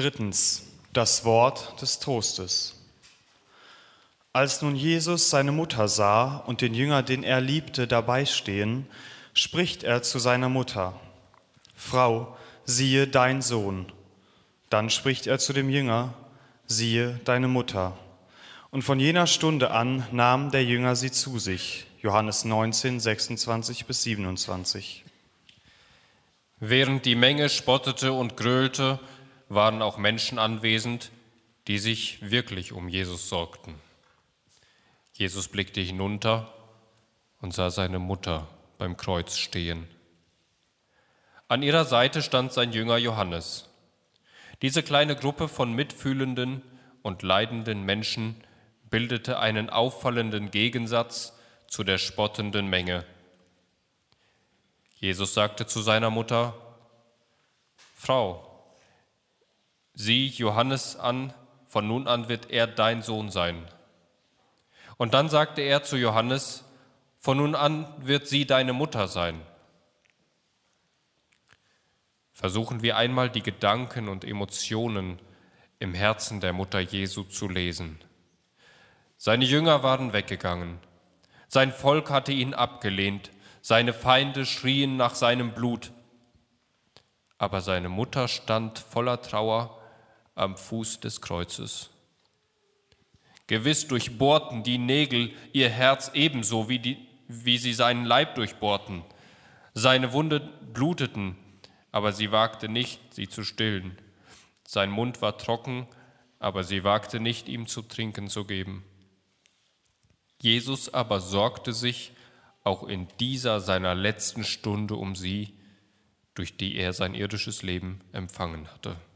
Drittens, das Wort des Trostes. Als nun Jesus seine Mutter sah und den Jünger, den er liebte, dabei stehen, spricht er zu seiner Mutter: Frau, siehe dein Sohn. Dann spricht er zu dem Jünger: Siehe deine Mutter. Und von jener Stunde an nahm der Jünger sie zu sich. Johannes 19, 26 bis 27. Während die Menge spottete und gröhlte, waren auch Menschen anwesend, die sich wirklich um Jesus sorgten. Jesus blickte hinunter und sah seine Mutter beim Kreuz stehen. An ihrer Seite stand sein Jünger Johannes. Diese kleine Gruppe von mitfühlenden und leidenden Menschen bildete einen auffallenden Gegensatz zu der spottenden Menge. Jesus sagte zu seiner Mutter: Frau, sieh Johannes an, von nun an wird er dein Sohn sein. Und dann sagte er zu Johannes: Von nun an wird sie deine Mutter sein. Versuchen wir einmal die Gedanken und Emotionen im Herzen der Mutter Jesu zu lesen. Seine Jünger waren weggegangen. Sein Volk hatte ihn abgelehnt. Seine Feinde schrien nach seinem Blut. Aber seine Mutter stand voller Trauer am Fuß des Kreuzes. Gewiss durchbohrten die Nägel ihr Herz ebenso, wie sie seinen Leib durchbohrten. Seine Wunden bluteten, aber sie wagte nicht, sie zu stillen. Sein Mund war trocken, aber sie wagte nicht, ihm zu trinken zu geben. Jesus aber sorgte sich auch in dieser seiner letzten Stunde um sie, durch die er sein irdisches Leben empfangen hatte.